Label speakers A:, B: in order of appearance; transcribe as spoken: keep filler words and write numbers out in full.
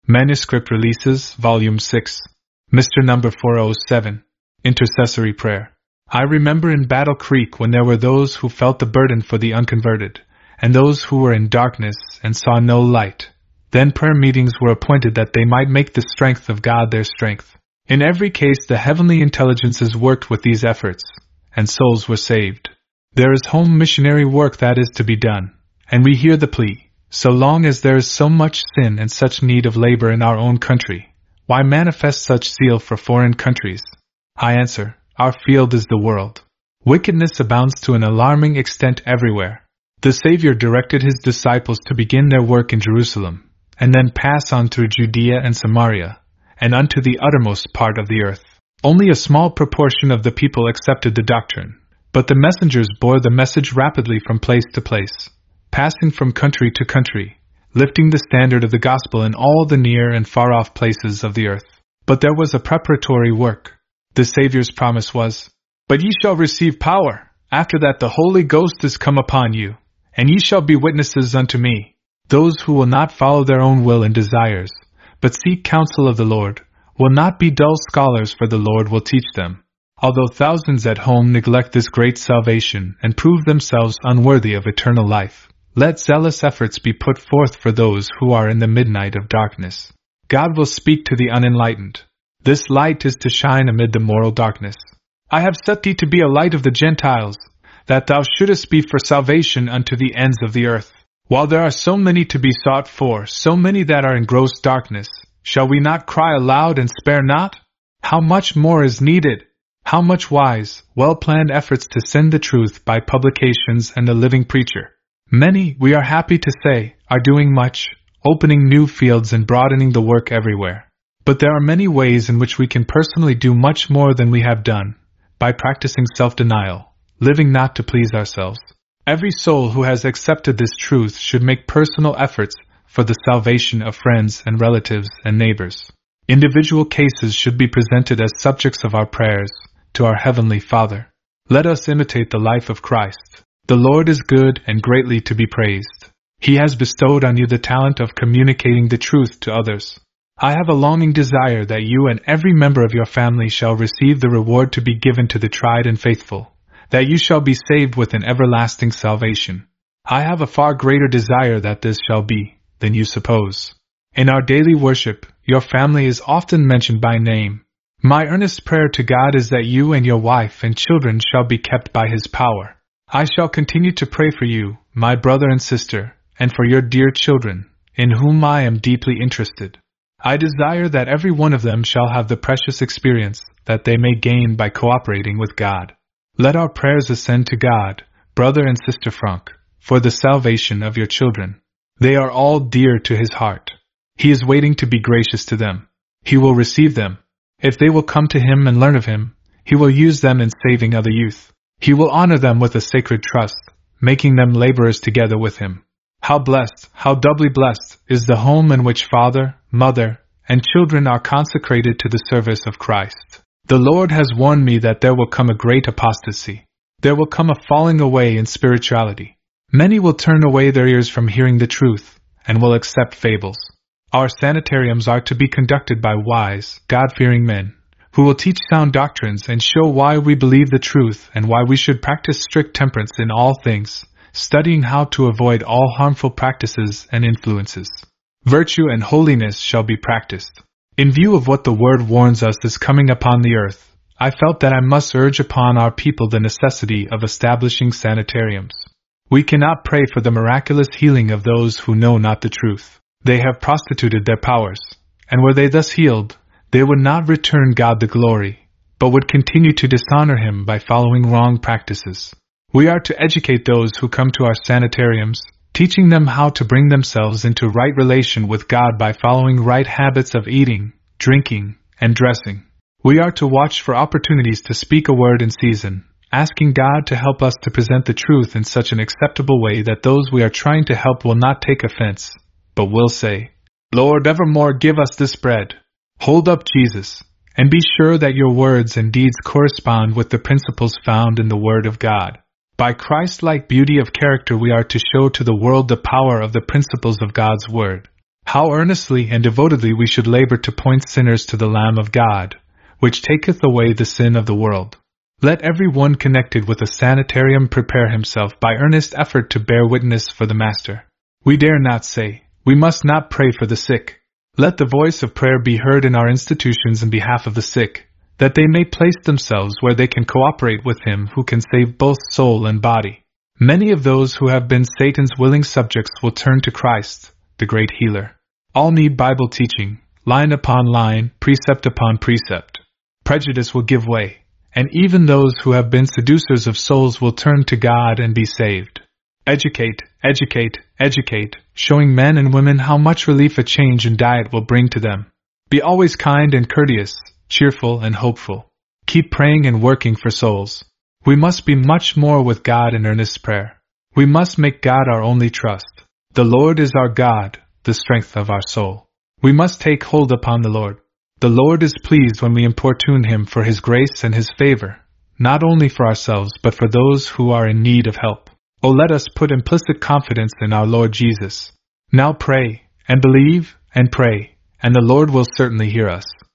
A: Manuscript Releases, Volume six. Mister Number four oh seven. Intercessory Prayer. I remember in Battle Creek when there were those who felt the burden for the unconverted, and those who were in darkness and saw no light. Then prayer meetings were appointed that they might make the strength of God their strength. In every case the heavenly intelligences worked with these efforts, and souls were saved. There is home missionary work that is to be done, and we hear the plea, so long as there is so much sin and such need of labor in our own country, why manifest such zeal for foreign countries? I answer, our field is the world. Wickedness abounds to an alarming extent everywhere. The Savior directed his disciples to begin their work in Jerusalem, and then pass on through Judea and Samaria, and unto the uttermost part of the earth. Only a small proportion of the people accepted the doctrine, but the messengers bore the message rapidly from place to place, passing from country to country, lifting the standard of the gospel in all the near and far-off places of the earth. But there was a preparatory work. The Savior's promise was, "But ye shall receive power, after that the Holy Ghost is come upon you, and ye shall be witnesses unto me." Those who will not follow their own will and desires, but seek counsel of the Lord, will not be dull scholars, for the Lord will teach them. Although thousands at home neglect this great salvation and prove themselves unworthy of eternal life, let zealous efforts be put forth for those who are in the midnight of darkness. God will speak to the unenlightened. This light is to shine amid the moral darkness. I have set thee to be a light of the Gentiles, that thou shouldest be for salvation unto the ends of the earth. While there are so many to be sought for, so many that are in gross darkness, shall we not cry aloud and spare not? How much more is needed? How much wise, well-planned efforts to send the truth by publications and the living preacher. Many, we are happy to say, are doing much, opening new fields and broadening the work everywhere. But there are many ways in which we can personally do much more than we have done, by practicing self-denial, living not to please ourselves. Every soul who has accepted this truth should make personal efforts for the salvation of friends and relatives and neighbors. Individual cases should be presented as subjects of our prayers to our Heavenly Father. Let us imitate the life of Christ. The Lord is good and greatly to be praised. He has bestowed on you the talent of communicating the truth to others. I have a longing desire that you and every member of your family shall receive the reward to be given to the tried and faithful, that you shall be saved with an everlasting salvation. I have a far greater desire that this shall be than you suppose. In our daily worship, your family is often mentioned by name. My earnest prayer to God is that you and your wife and children shall be kept by His power. I shall continue to pray for you, my brother and sister, and for your dear children, in whom I am deeply interested. I desire that every one of them shall have the precious experience that they may gain by cooperating with God. Let our prayers ascend to God, brother and sister Frank, for the salvation of your children. They are all dear to His heart. He is waiting to be gracious to them. He will receive them. If they will come to Him and learn of Him, He will use them in saving other youth. He will honor them with a sacred trust, making them laborers together with Him. How blessed, how doubly blessed, is the home in which father, mother, and children are consecrated to the service of Christ. The Lord has warned me that there will come a great apostasy. There will come a falling away in spirituality. Many will turn away their ears from hearing the truth, and will accept fables. Our sanitariums are to be conducted by wise, God-fearing men, who will teach sound doctrines and show why we believe the truth and why we should practice strict temperance in all things, studying how to avoid all harmful practices and influences. Virtue and holiness shall be practiced. In view of what the Word warns us is coming upon the earth, I felt that I must urge upon our people the necessity of establishing sanitariums. We cannot pray for the miraculous healing of those who know not the truth. They have prostituted their powers, and were they thus healed, they would not return God the glory, but would continue to dishonor Him by following wrong practices. We are to educate those who come to our sanitariums, teaching them how to bring themselves into right relation with God by following right habits of eating, drinking, and dressing. We are to watch for opportunities to speak a word in season, asking God to help us to present the truth in such an acceptable way that those we are trying to help will not take offense, but will say, "Lord, evermore give us this bread." Hold up Jesus, and be sure that your words and deeds correspond with the principles found in the Word of God. By Christ-like beauty of character we are to show to the world the power of the principles of God's Word. How earnestly and devotedly we should labor to point sinners to the Lamb of God, which taketh away the sin of the world. Let every one connected with a sanitarium prepare himself by earnest effort to bear witness for the Master. We dare not say, we must not pray for the sick. Let the voice of prayer be heard in our institutions in behalf of the sick, that they may place themselves where they can cooperate with Him who can save both soul and body. Many of those who have been Satan's willing subjects will turn to Christ, the great healer. All need Bible teaching, line upon line, precept upon precept. Prejudice will give way, and even those who have been seducers of souls will turn to God and be saved. Educate, educate, educate, showing men and women how much relief a change in diet will bring to them. Be always kind and courteous, cheerful and hopeful. Keep praying and working for souls. We must be much more with God in earnest prayer. We must make God our only trust. The Lord is our God, the strength of our soul. We must take hold upon the Lord. The Lord is pleased when we importune Him for His grace and His favor, not only for ourselves but for those who are in need of help. Oh, let us put implicit confidence in our Lord Jesus. Now pray, and believe, and pray, and the Lord will certainly hear us.